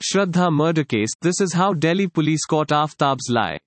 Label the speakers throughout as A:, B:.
A: Shraddha murder case. This is how Delhi police caught Aftab's lie.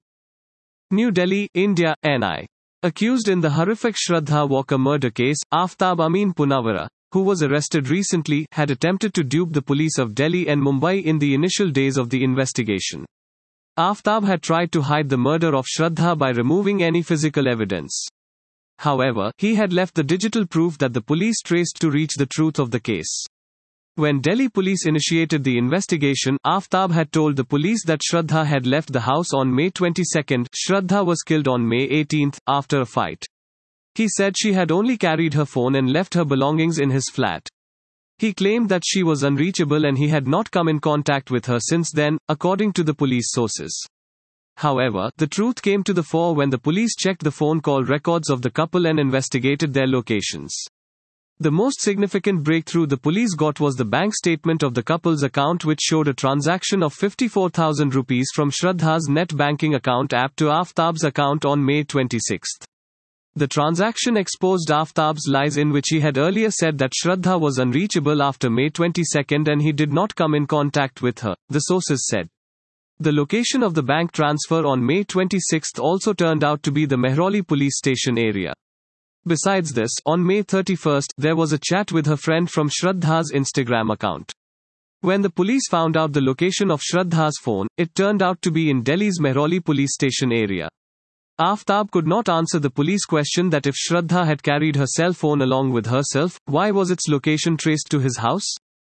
A: New Delhi, India, NI. Accused in the horrific Shraddha Walker murder case, Aftab Amin Punawara, who was arrested recently, had attempted to dupe the police of Delhi and Mumbai in the initial days of the investigation. Aftab had tried to hide the murder of Shraddha by removing any physical evidence. However, he had left the digital proof that the police traced to reach the truth of the case. When Delhi police initiated the investigation, Aftab had told the police that Shraddha had left the house on May 22. Shraddha was killed on May 18, after a fight. He said she had only carried her phone and left her belongings in his flat. He claimed that she was unreachable and he had not come in contact with her since then, according to the police sources. However, the truth came to the fore when the police checked the phone call records of the couple and investigated their locations. The most significant breakthrough the police got was the bank statement of the couple's account, which showed a transaction of 54,000 rupees from Shraddha's net banking account app to Aftab's account on May 26. The transaction exposed Aftab's lies, in which he had earlier said that Shraddha was unreachable after May 22 and he did not come in contact with her, the sources said. The location of the bank transfer on May 26 also turned out to be the Mehrauli police station area. Besides this, on May 31, there was a chat with her friend from Shraddha's Instagram account. When the police found out the location of Shraddha's phone, it turned out to be in Delhi's Mehrauli police station area. Aftab could not answer the police question that if Shraddha had carried her cell phone along with herself, why was its location traced to his house?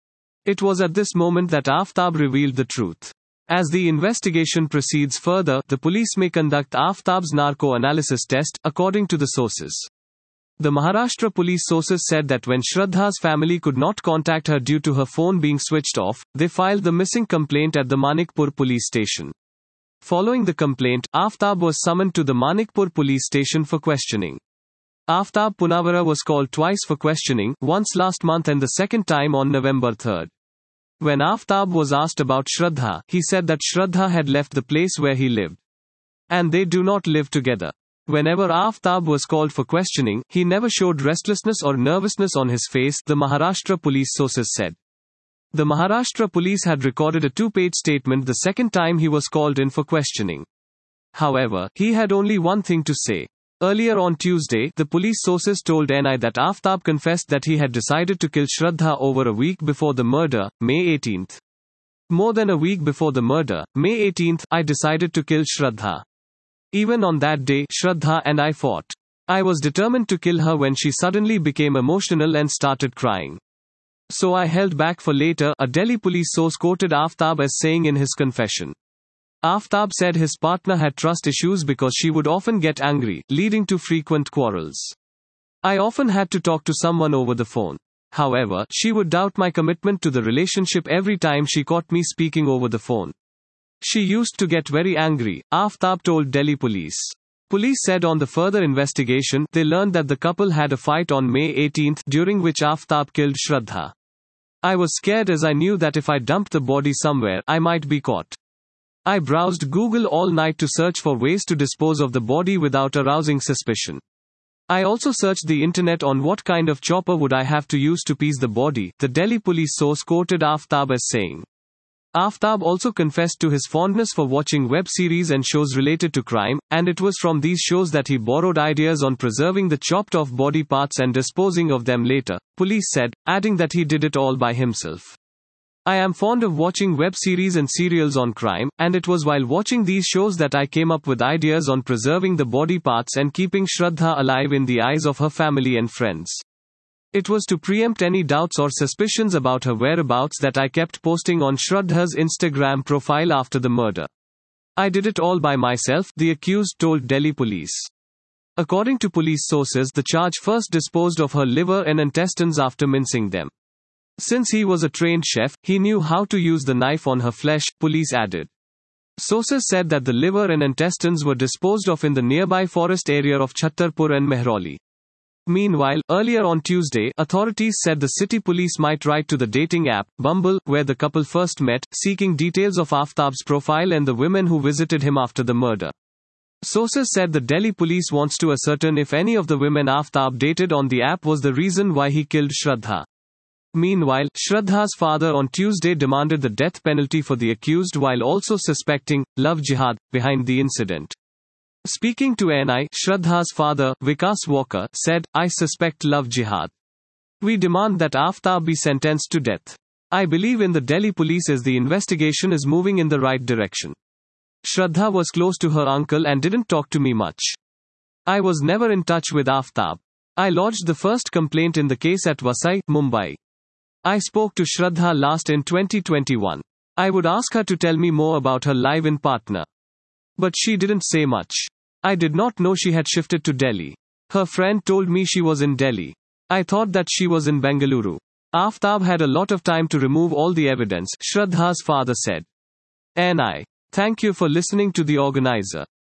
A: It was at this moment that Aftab revealed the truth. As the investigation proceeds further, the police may conduct Aftab's narco-analysis test, according to the sources. The Maharashtra police sources said that when Shraddha's family could not contact her due to her phone being switched off, they filed the missing complaint at the Manikpur police station. Following the complaint, Aftab was summoned to the Manikpur police station for questioning. Aftab Punawara was called twice for questioning, once last month and the second time on November 3. When Aftab was asked about Shraddha, he said that Shraddha had left the place where he lived. And they do not live together. Whenever Aftab was called for questioning, he never showed restlessness or nervousness on his face, the Maharashtra police sources said. The Maharashtra police had recorded a 2-page statement the second time he was called in for questioning. However, he had only one thing to say. Earlier on Tuesday, the police sources told NI that Aftab confessed that he had decided to kill Shraddha over a week before the murder, May 18. More than a week before the murder, May 18, I decided to kill Shraddha. Even on that day, Shraddha and I fought. I was determined to kill her when she suddenly became emotional and started crying. So I held back for later, a Delhi police source quoted Aftab as saying in his confession. Aftab said his partner had trust issues because she would often get angry, leading to frequent quarrels. I often had to talk to someone over the phone. However, she would doubt my commitment to the relationship every time she caught me speaking over the phone. She used to get very angry, Aftab told Delhi police. Police said on the further investigation, they learned that the couple had a fight on May 18, during which Aftab killed Shraddha. I was scared as I knew that if I dumped the body somewhere, I might be caught. I browsed Google all night to search for ways to dispose of the body without arousing suspicion. I also searched the internet on what kind of chopper would I have to use to piece the body, the Delhi police source quoted Aftab as saying. Aftab also confessed to his fondness for watching web series and shows related to crime, and it was from these shows that he borrowed ideas on preserving the chopped-off body parts and disposing of them later, police said, adding that he did it all by himself. I am fond of watching web series and serials on crime, and it was while watching these shows that I came up with ideas on preserving the body parts and keeping Shraddha alive in the eyes of her family and friends. It was to preempt any doubts or suspicions about her whereabouts that I kept posting on Shraddha's Instagram profile after the murder. I did it all by myself, the accused told Delhi police. According to police sources, the charge first disposed of her liver and intestines after mincing them. Since he was a trained chef, he knew how to use the knife on her flesh, police added. Sources said that the liver and intestines were disposed of in the nearby forest area of Chhattarpur and Mehrauli. Meanwhile, earlier on Tuesday, authorities said the city police might write to the dating app, Bumble, where the couple first met, seeking details of Aftab's profile and the women who visited him after the murder. Sources said the Delhi police wants to ascertain if any of the women Aftab dated on the app was the reason why he killed Shraddha. Meanwhile, Shraddha's father on Tuesday demanded the death penalty for the accused while also suspecting love jihad behind the incident. Speaking to NI, Shraddha's father, Vikas Walker, said, "I suspect love jihad. We demand that Aftab be sentenced to death. I believe in the Delhi police as the investigation is moving in the right direction. Shraddha was close to her uncle and didn't talk to me much. I was never in touch with Aftab. I lodged the first complaint in the case at Vasai, Mumbai. I spoke to Shraddha last in 2021. I would ask her to tell me more about her live-in partner. But she didn't say much. I did not know she had shifted to Delhi. Her friend told me she was in Delhi. I thought that she was in Bengaluru. Aftab had a lot of time to remove all the evidence," Shraddha's father said. NI. Thank you for listening to the organizer.